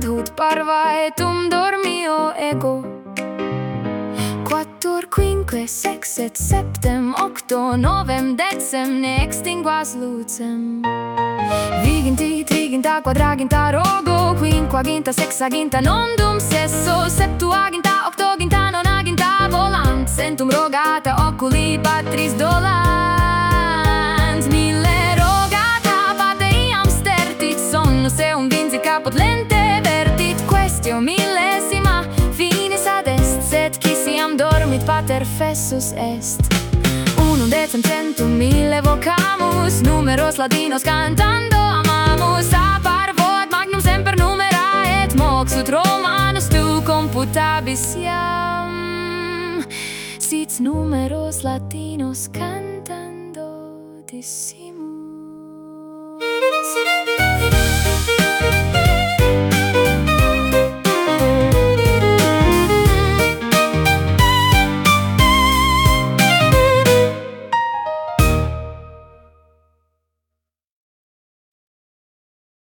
adhut parvaetum dormio ego. Quattur, quinque, sexet, septem, octo, novem, decem, ne extinguas lucem. Viginti, triginta, quadraginta, rogo, quinquaginta, sexaginta, nondum, sesso, septuaginta, octoginta, nonaginta, volant, centum rogata, oculi, patris dolans. Mille rogata, pateriam stertit, somnus eum vinci caput lente vertit, quaestio millesima, finis ad est, sed quisiam dormit pater fessus est. Unum decem centum mille vocamus, numeros latinos cantando amamus, apparvot magnum semper numera et mox ut Romanus tu computabis iam, sit numeros latinos cantando disiam.